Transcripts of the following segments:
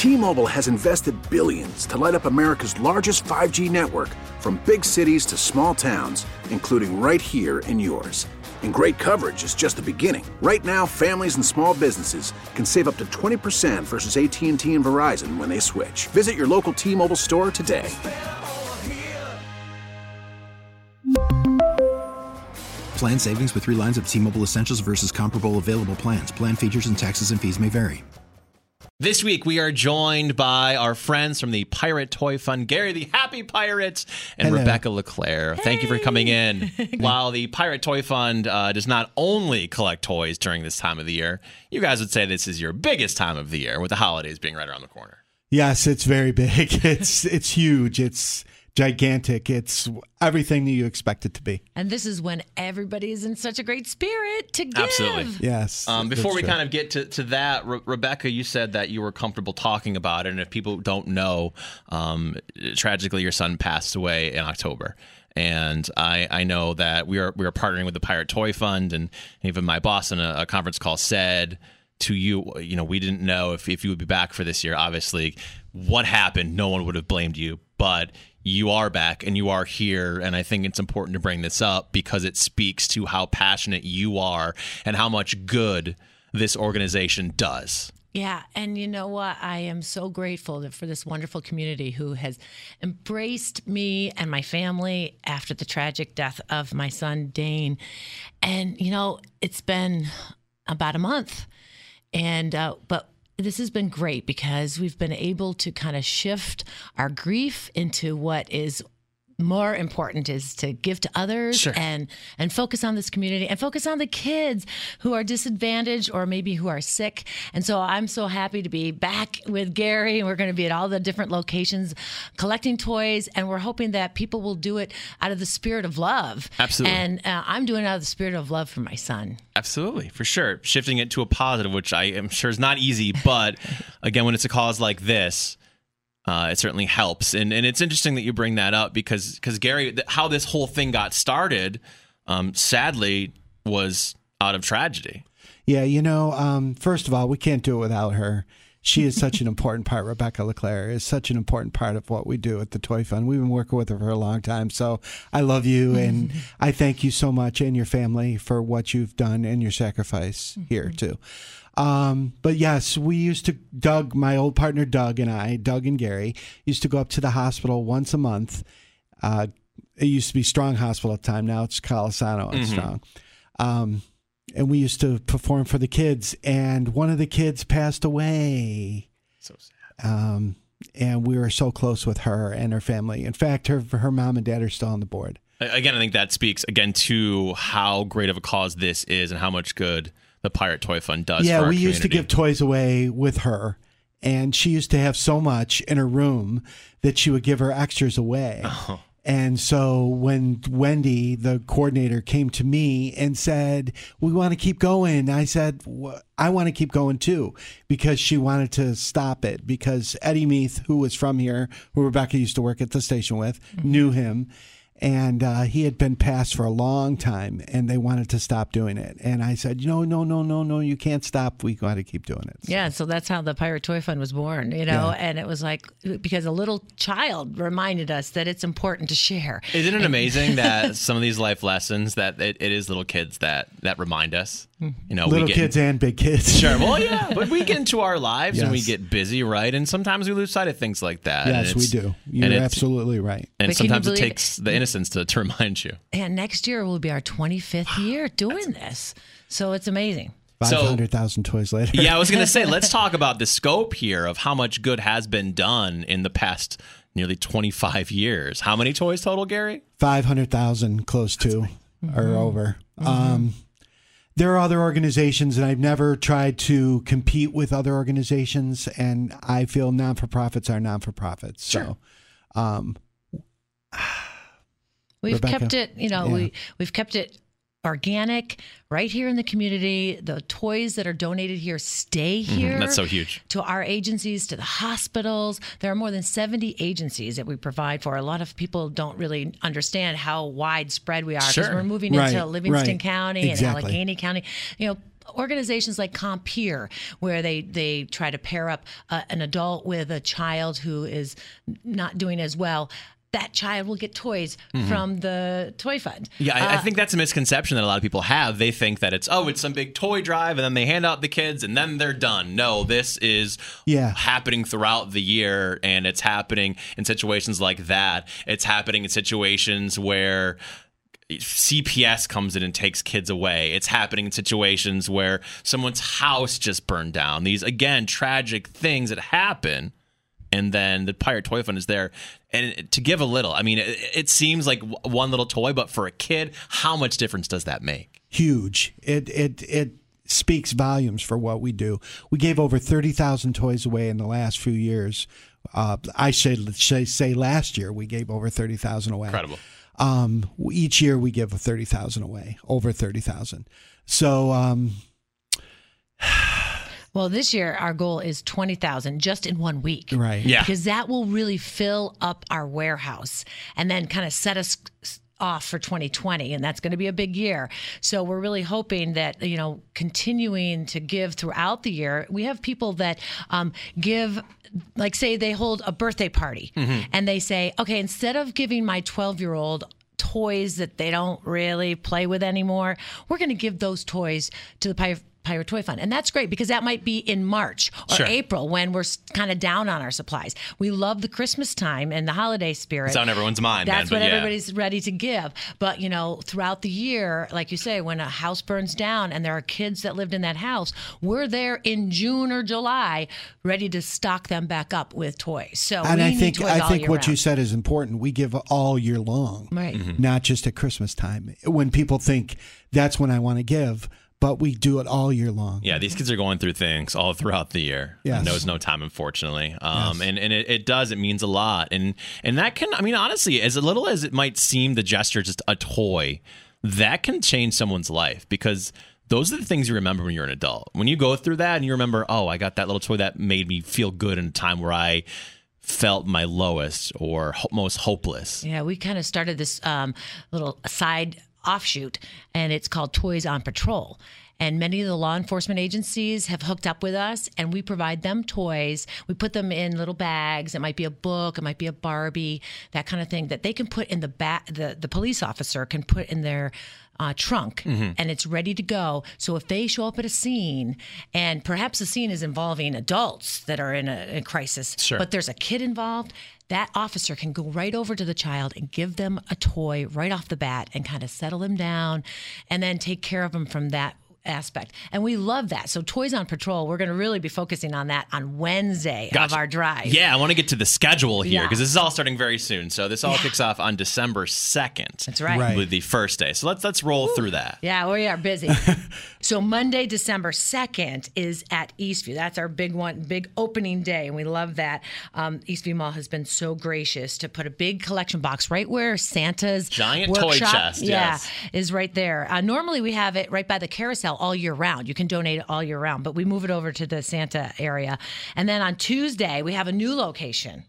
T-Mobile has invested billions to light up America's largest 5G network, from big cities to small towns, including right here in yours. And great coverage is just the beginning. Right now, families and small businesses can save up to 20% versus AT&T and Verizon when they switch. Visit your local T-Mobile store today. Plan savings with 3 lines of T-Mobile Essentials versus comparable available plans. Plan features and taxes and fees may vary. This week, we are joined by our friends from the Pirate Toy Fund, Gary the Happy Pirate, and Hello. Rebecca LeClaire. Hey. Thank you for coming in. While the Pirate Toy Fund does not only collect toys during this time of the year, you guys would say this is your biggest time of the year, with the holidays being right around the corner. Yes, it's very big. It's huge. It's gigantic. It's everything that you expect it to be. And this is when everybody is in such a great spirit to give. Absolutely. Yes. Before we kind of get to that, Rebecca, you said that you were comfortable talking about it. And if people don't know, tragically, your son passed away in October. And I know that we are partnering with the Pirate Toy Fund. And even my boss in a conference call said to you, we didn't know if you would be back for this year. Obviously, what happened, no one would have blamed you. But you are back and you are here, and I think it's important to bring this up because it speaks to how passionate you are and how much good this organization does. Yeah, and you know what? I am so grateful for this wonderful community who has embraced me and my family after the tragic death of my son, Dane. And, it's been about a month, but this has been great because we've been able to kind of shift our grief into what is more important, is to give to others. Sure. and focus on this community and focus on the kids who are disadvantaged or maybe who are sick. And so I'm so happy to be back with Gary, and we're going to be at all the different locations collecting toys, and we're hoping that people will do it out of the spirit of love. Absolutely. And I'm doing it out of the spirit of love for my son. Absolutely, for sure. Shifting it to a positive, which I am sure is not easy, but again, when it's a cause like this, it certainly helps. And it's interesting that you bring that up because Gary, how this whole thing got started, sadly, was out of tragedy. Yeah, first of all, we can't do it without her. She is such an important part. Rebecca LeClaire is such an important part of what we do at the Toy Fund. We've been working with her for a long time. So I love you, and I thank you so much and your family for what you've done and your sacrifice here, too. But yes, we used to, my old partner Doug and Gary, used to go up to the hospital once a month. It used to be Strong Hospital at the time. Now it's Calisano and Strong. And we used to perform for the kids, and one of the kids passed away. So sad. And we were so close with her and her family. In fact, her mom and dad are still on the board. Again, I think that speaks again to how great of a cause this is and how much good the Pirate Toy Fund does for our community. Yeah, we used to give toys away with her, and she used to have so much in her room that she would give her extras away. Oh. And so when Wendy, the coordinator, came to me and said, we want to keep going, I said, I want to keep going too, because she wanted to stop it, because Eddie Meath, who was from here, who Rebecca used to work at the station with, knew him. And he had been passed for a long time, and they wanted to stop doing it. And I said, no, you can't stop. We got to keep doing it. Yeah, so that's how the Pirate Toy Fund was born, Yeah. And it was like, because a little child reminded us that it's important to share. Isn't it amazing that some of these life lessons, that it is little kids that remind us? Little kids and big kids. Sure. Well, yeah. But we get into our lives and we Yes. get busy, right? And sometimes we lose sight of things like that. Yes, we do. You're absolutely right. And But can you sometimes it believe takes the innocence to remind you. And next year will be our 25th year doing this. So it's amazing. 500,000 toys later. Yeah, I was going to say, let's talk about the scope here of how much good has been done in the past nearly 25 years. How many toys total, Gary? 500,000, close to, or over. There are other organizations, and I've never tried to compete with other organizations, and I feel non-for-profits are non-for-profits. Sure. So, We've Rebecca? kept it, we've kept it organic right here in the community. The toys that are donated here stay here. That's so huge. To our agencies, to the hospitals. There are more than 70 agencies that we provide for. A lot of people don't really understand how widespread we are because Sure. we're moving Right, into Livingston right. County Exactly. and Allegheny County. organizations like Compere, where they try to pair up an adult with a child who is not doing as well. That child will get toys from the toy fund. Yeah, I think that's a misconception that a lot of people have. They think that it's some big toy drive, and then they hand out the kids, and then they're done. No, this is happening throughout the year, and it's happening in situations like that. It's happening in situations where CPS comes in and takes kids away. It's happening in situations where someone's house just burned down. These, again, tragic things that happen. And then the Pirate Toy Fund is there. And to give a little, I mean, it seems like one little toy, but for a kid, how much difference does that make? Huge. It speaks volumes for what we do. We gave over 30,000 toys away in the last few years. I should say last year we gave over 30,000 away. Incredible. Each year we give 30,000 away, over 30,000. So... Well, this year our goal is 20,000 just in 1 week. Right. Yeah. Because that will really fill up our warehouse and then kind of set us off for 2020, and that's going to be a big year. So we're really hoping that, continuing to give throughout the year. We have people that give, like say they hold a birthday party and they say, okay, instead of giving my 12-year-old toys that they don't really play with anymore, we're going to give those toys to the Pirate Toy Fund. And that's great because that might be in March or April when we're kind of down on our supplies. We love the Christmas time and the holiday spirit. It's on everyone's mind. That's when everybody's ready to give. But, throughout the year, like you say, when a house burns down and there are kids that lived in that house, we're there in June or July ready to stock them back up with toys. So and I think what round. you said is important. We give all year long, right? Not just at Christmas time. When people think that's when I want to give, but we do it all year long. Yeah, these kids are going through things all throughout the year. Yes. Knows no time, unfortunately. And it means a lot. And that can, honestly, as little as it might seem, the gesture, just a toy, that can change someone's life because those are the things you remember when you're an adult. When you go through that and you remember, I got that little toy that made me feel good in a time where I felt my lowest or most hopeless. Yeah, we kind of started this little side offshoot, and it's called Toys on Patrol. And many of the law enforcement agencies have hooked up with us, and we provide them toys. We put them in little bags. It might be a book, it might be a Barbie, that kind of thing that they can put in the back. The police officer can put in their trunk, and it's ready to go. So if they show up at a scene, and perhaps the scene is involving adults that are in a crisis, but there's a kid involved, that officer can go right over to the child and give them a toy right off the bat and kind of settle them down and then take care of them from that aspect. And we love that. So Toys on Patrol, we're going to really be focusing on that on Wednesday of our drive. Yeah, I want to get to the schedule here because this is all starting very soon. So this all kicks off on December 2nd. That's right. With the first day. So let's roll through that. Yeah, we are busy. So Monday, December 2nd is at Eastview. That's our big one, big opening day, and we love that. Eastview Mall has been so gracious to put a big collection box right where Santa's giant workshop, toy chest, is right there. Normally we have it right by the carousel all year round. You can donate it all year round, but we move it over to the Santa area. And then on Tuesday, we have a new location.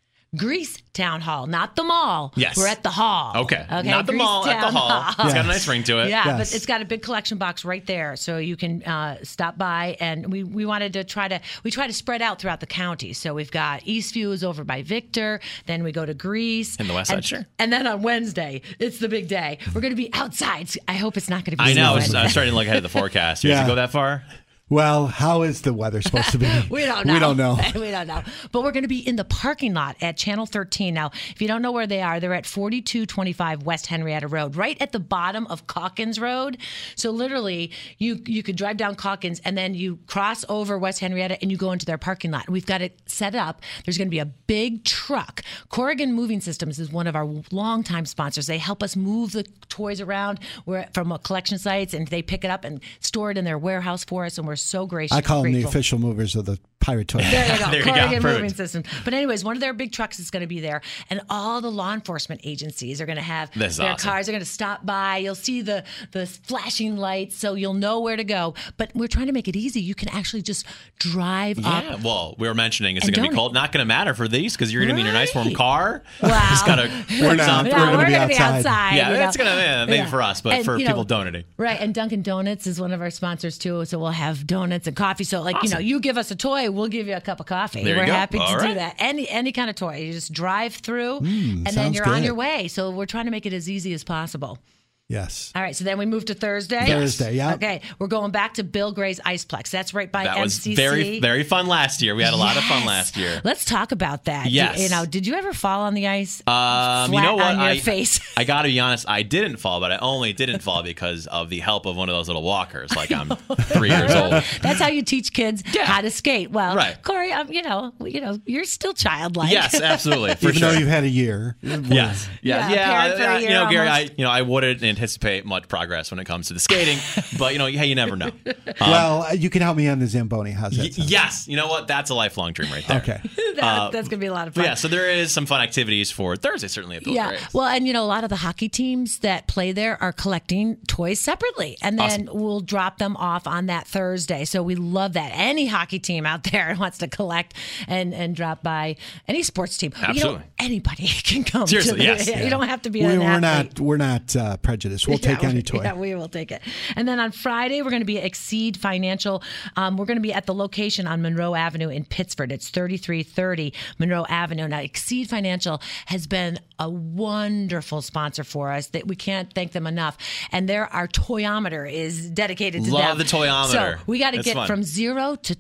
Greece Town Hall, not the mall. Yes. We're at the hall. Okay. Not the mall, at the hall. It's got a nice ring to it. Yeah, but it's got a big collection box right there. So you can stop by. And we wanted to try to spread out throughout the county. So we've got Eastview is over by Victor. Then we go to Greece. In the West Side, sure. And then on Wednesday, it's the big day. We're going to be outside. I hope it's not going to be I know. I was snowing. starting to look ahead of the forecast. Does it go that far? Well, how is the weather supposed to be? We don't know. We don't know. We don't know. But we're going to be in the parking lot at Channel 13. Now, if you don't know where they are, they're at 4225 West Henrietta Road, right at the bottom of Calkins Road. So literally, you could drive down Calkins and then you cross over West Henrietta and you go into their parking lot. We've got it set up. There's going to be a big truck. Corrigan Moving Systems is one of our longtime sponsors. They help us move the toys around from collection sites, and they pick it up and store it in their warehouse for us, and we're so gracious. I call them the grateful. official movers of the Pirate Toy. There you go. There you go. Corrigan Moving Perfect. Systems. But anyways, one of their big trucks is going to be there, and all the law enforcement agencies are going to have That's their awesome. cars are going to stop by. You'll see the flashing lights, so you'll know where to go. But we're trying to make it easy. You can actually just drive Yeah, up. well, we were mentioning it's And going to be donate. cold. Not going to matter for these because you're going to be in your nice warm Right. car. Wow. Just gotta We're not. Yeah, We're gonna be gonna outside. Yeah, you know. it's going to maybe Yeah. for us, but And, for you know, people donating. Right, and Dunkin' Donuts is one of our sponsors too, so we'll have donuts and coffee. So, like, Awesome. you give us a toy, we'll give you a cup of coffee. There you We're go. happy to All do right. that. Any kind of toy. You just drive through, and then sounds you're on good. your way. So we're trying to make it as easy as possible. Yes. All right, so then we move to Thursday. Thursday, yeah. Okay, we're going back to Bill Gray's Iceplex. That's right by That was MCC. very, very fun last year. We had a lot of fun Yes. last year. Let's talk about that. Yes. Did you ever fall on the ice? You know what? on your face. I got to be honest. I didn't fall, but I only didn't fall because of the help of one of those little walkers. Like I'm 3 years old. That's how you teach kids how to skate. Well, Right. Corey, you're still childlike. Yes, absolutely, for Even sure. though you've had a year. Yes. Yeah, parent for a You year know, Gary, almost. I wouldn't anticipate much progress when it comes to the skating, but hey, you never know. Well, you can help me on the Zamboni. How's that sound? Yes, you know what? That's a lifelong dream right there. Okay. That's going to be a lot of But fun. yeah, so there is some fun activities for Thursday, certainly at Bill Yeah. Gray's. Well, and a lot of the hockey teams that play there are collecting toys separately, and then we'll drop them off on that Thursday. So we love that. Any hockey team out there wants to collect and drop by, any sports team. Absolutely. Anybody can come. Seriously, to the, yes. You don't have to be an We're athlete. not prejudiced. We'll take any toy. Yeah, we will take it. And then on Friday, we're going to be at Exceed Financial. We're going to be at the location on Monroe Avenue in Pittsford. It's 3330 Monroe Avenue. Now, Exceed Financial has been a wonderful sponsor for us that we can't thank them enough. And our toyometer is dedicated to them. Love the toyometer. So we got to It's get fun. from 0 to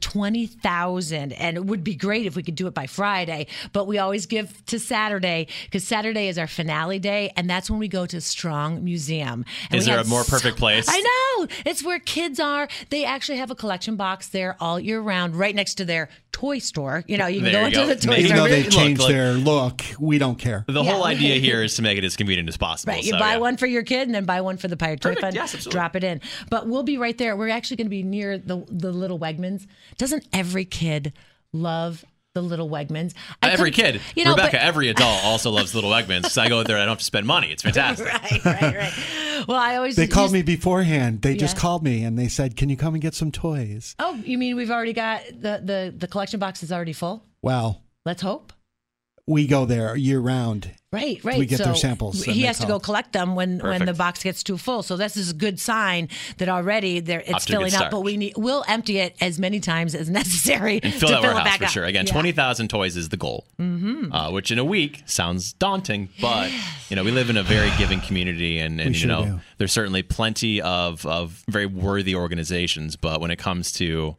20,000. And it would be great if we could do it by Friday, but we always give to Saturday because Saturday is our finale day. And that's when we go to Strong Museum. And Is we there had a more perfect place? I know. It's where kids are. They actually have a collection box there all year round, right next to their toy store. You can There go you into go. the toy Maybe Even store. though they've Look, changed look. their look, we don't care. The whole Yeah. idea here is to make it as convenient as possible. Right, you so, buy yeah. one for your kid and then buy one for the Pirate Toy Perfect, Fund. yes, absolutely. Drop it in. But we'll be right there. We're actually going to be near the Little Wegmans. Doesn't every kid love the Little Wegmans? Every kid. but- Rebecca, every adult also loves Little Wegmans. So I go there, I don't have to spend money. It's fantastic. Right. Well, I always They called used- me beforehand. They just Yeah. called me and they said, "Can you come and get some toys?" Oh, you mean we've already got the collection box is already full? Well, Let's hope. we go there year round. Right. We get their samples and He they has to call. go collect them when the Perfect. box gets too full. So this is a good sign that already it's to a good filling up. start. But we'll empty it as many times as necessary And fill to that fill it warehouse back for up. sure. Again, Yeah. 20,000 toys is the goal, which in a week sounds daunting, but we live in a very giving community, and sure do. there's certainly plenty of very worthy organizations. But when it comes to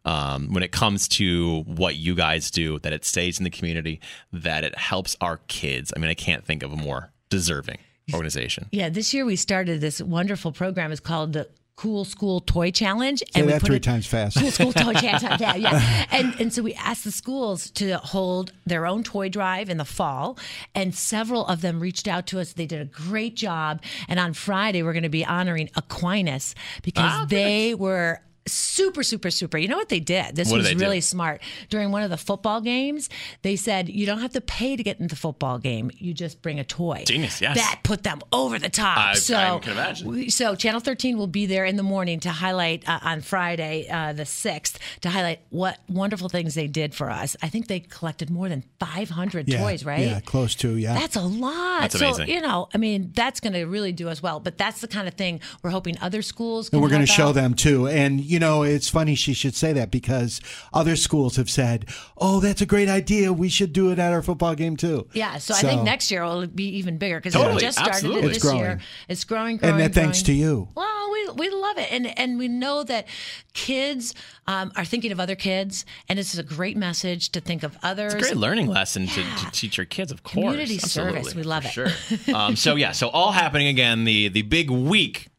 what you guys do, that it stays in the community, that it helps our kids. I mean, I can't think of a more deserving organization. Yeah, this year we started this wonderful program. It's called the Cool School Toy Challenge. Say we that put 3 it- times fast. Cool School Toy Challenge. Yeah. And so we asked the schools to hold their own toy drive in the fall, and several of them reached out to us. They did a great job. And on Friday, we're going to be honoring Aquinas because they were super, super, super. You know what they did? This What did was they do? really smart. During one of the football games, they said, you don't have to pay to get into the football game. You just bring a toy. Genius, yes. That put them over the top. I So can imagine. So Channel 13 will be there in the morning to highlight on Friday, the 6th, to highlight what wonderful things they did for us. I think they collected more than 500 toys, right? Yeah, close to, yeah. That's a lot. That's amazing. So, that's going to really do us well. But that's the kind of thing we're hoping other schools can And we're going to help show out. them too. And, it's funny she should say that because other schools have said, "Oh, that's a great idea. We should do it at our football game too." Yeah, so I think next year will be even bigger because we Totally, just started absolutely. it It's this growing. year. It's growing. And that thanks to growing. you. Well, we love it, and we know that kids are thinking of other kids, and this is a great message to think of others. It's a great learning lesson to teach your kids, of course. Community service, Absolutely, we love for it. Sure. So all happening again, the big week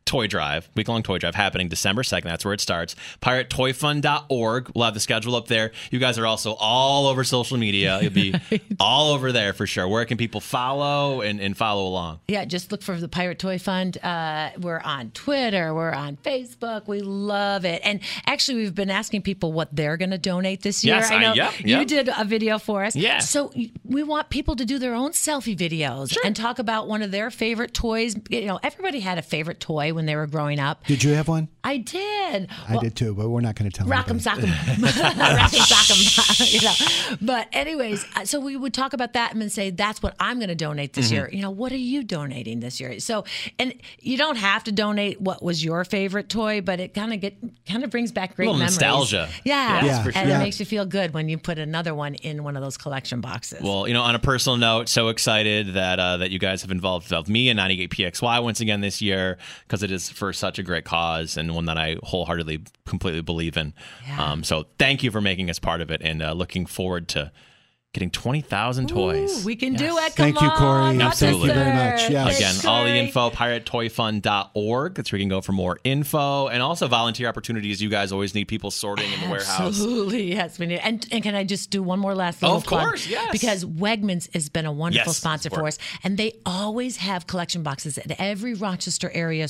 toy drive, week-long toy drive happening December 2nd. That's where it starts. PirateToyFund.org. We'll have the schedule up there. You guys are also all over social media. You'll be all over there for sure. Where can people follow and follow along? Yeah, just look for the Pirate Toy Fund. We're on Twitter. We're on Facebook. We love it. And actually, we've been asking people what they're going to donate this year. Yes, I know yep. you did a video for us. Yeah. So we want people to do their own selfie videos and talk about one of their favorite toys. You know, everybody had a favorite toy when they were growing up. Did you have one? I did. I did too, but we're not going to tell Rock'em anybody. sock'em. Rock'em sock'em. You know. But anyways, so we would talk about that and then say, that's what I'm going to donate this year. You know, what are you donating this year? So, and you don't have to donate what was your favorite toy, but it kind of brings back great memories. Nostalgia. Yeah. Yes, for And sure. it makes you feel good when you put another one in one of those collection boxes. Well, you know, on a personal note, so excited that you guys have involved me and 98PXY once again this year, because it is for such a great cause and one that I wholeheartedly, completely believe in. Yeah. So thank you for making us part of it, and looking forward to getting 20,000 toys. Ooh, we can do it. Come Thank you, Corey. on, Absolutely. Thank you very much. Yes. Again, Thanks, all the Corey. info, PirateToyFund.org. That's where you can go for more info, and also volunteer opportunities. You guys always need people sorting in the warehouse. Absolutely, yes, we need. And can I just do one more last little Of plug? course, yes. Because Wegmans has been a wonderful Yes, sponsor support. for us, and they always have collection boxes at every Rochester area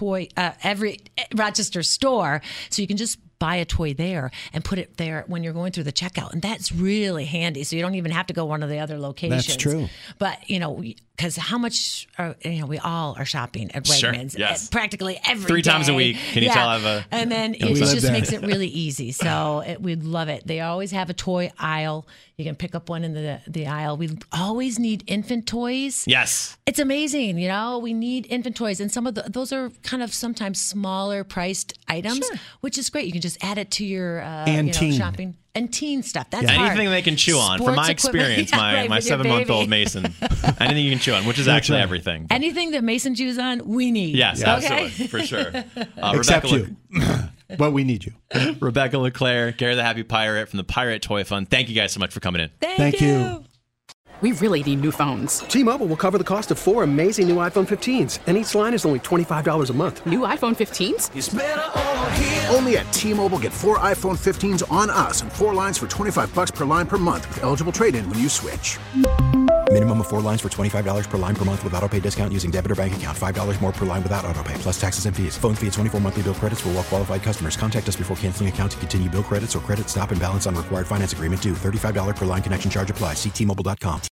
every Rochester store, so you can just buy a toy there and put it there when you're going through the checkout. And that's really handy. So you don't even have to go one of the other locations. That's true. But, you know, because how much we all are shopping at Sure, Wegmans yes. Practically every 3 times a day. week. Can you tell I have a... And then it we live just there. makes it really easy. So we'd love it. They always have a toy aisle. You can pick up one in the aisle. We always need infant toys. Yes. It's amazing, you know. We need infant toys, and some of those are kind of sometimes smaller priced items, which is great. You can just add it to your teen. shopping and teen stuff. That's hard. Anything they can chew on. From Sports my equipment. experience, Yeah, my right, with your 7-month-old baby. Mason, anything you can chew on, which is actually right. everything. Anything that Mason chews on, we need. Yes, Okay? absolutely, for sure. Except Rebecca you. But we need you. Rebecca LeClaire, Gary the Happy Pirate from the Pirate Toy Fund. Thank you guys so much for coming in. Thank you. We really need new phones. T-Mobile will cover the cost of 4 amazing new iPhone 15s, and each line is only $25 a month. New iPhone 15s? Only at T-Mobile, get 4 iPhone 15s on us and 4 lines for $25 per line per month with eligible trade-in when you switch. Minimum of 4 lines for $25 per line per month with autopay discount using debit or bank account. $5 more per line without autopay, plus taxes and fees. Phone fee at 24 monthly bill credits for well-qualified customers. Contact us before canceling account to continue bill credits or credit stop and balance on required finance agreement due. $35 per line connection charge applies. See T-Mobile.com.